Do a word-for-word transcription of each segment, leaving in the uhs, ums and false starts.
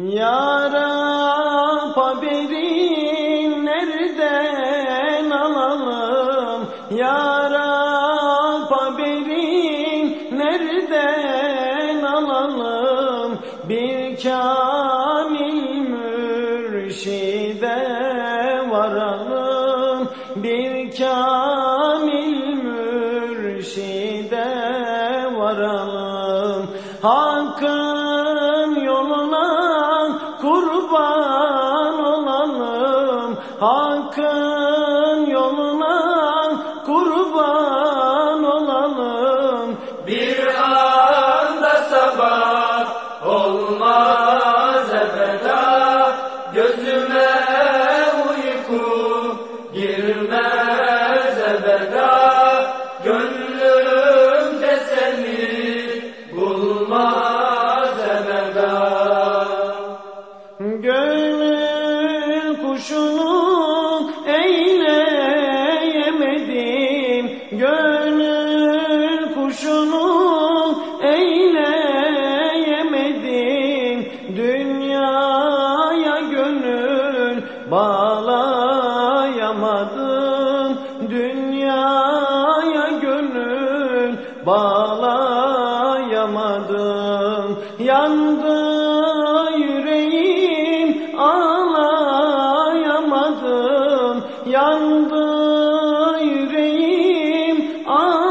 Ya Rab, haberi nereden alalım? Ya Rab, haberi nereden alalım? Bir kamil mürşide varalım, bir kamil mürşide varalım. Hakkın yoluna kurban olalım, Hakkın yoluna kurban olalım. Bir anda sabah olmaz ebeda, gözüme uyku girmez ebeda, gönlüm teselli bulmaz ebeda. Gönül kuşunu eyleyemedim, gönül kuşunu eyleyemedim. Dünyaya gönül bağlayamadım, dünyaya gönül bağlayamadım. Yandı yüreğim, ağlayamadım, yandı yüreğim,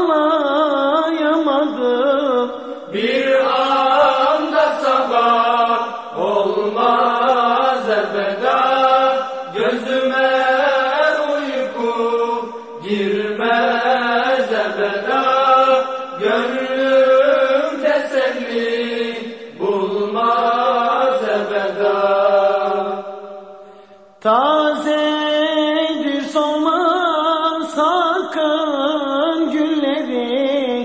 ağlayamadım. Bir anda sabah olmaz ebeda, gözüme uyku girmez ebeda, gönlüm teselli bulmaz ebeda. Tazedir solmaz Hakkın gülleri,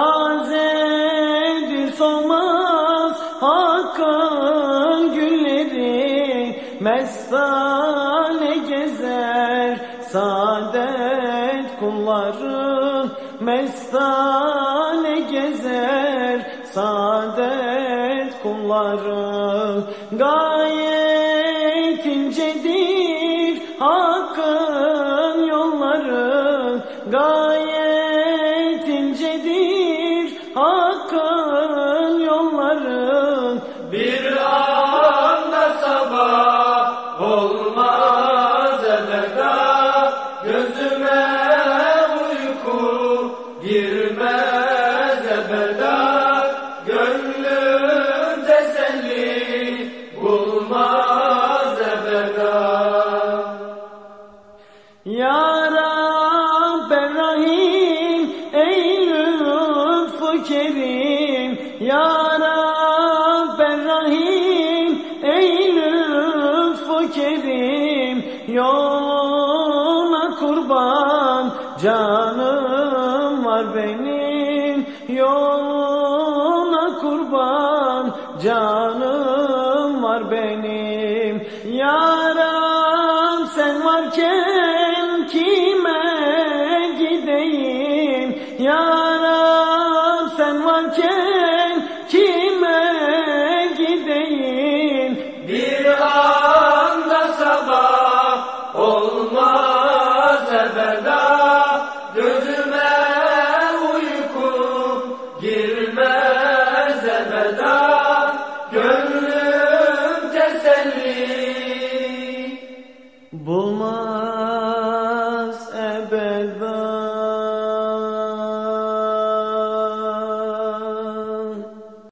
tazedir solmaz Hakkın gülleri. Mestane gezer saadet kulların, mestane gezer saadet kulların. Gayet incedir Hakkın yolları, gayet incedir Hakkın yolları. Bir anda sabah olmaz ebeda, gözüme uyku girmez ebeda, gönlüm teselli bulmaz ebeda. Ya Rab Rahim, ey lütfu kerim, Ya Rab Rahim, ey lütfu kerim. Yoluna kurban canım var benim, yoluna kurban canım var benim. Ya Rab, sen varken kime gideyim? Ya Rab, sen varken kime gideyim? Bir anda sabah olmaz ebeda, gözüme uyku girmez ebeda, gönlüm teselli bulmaz.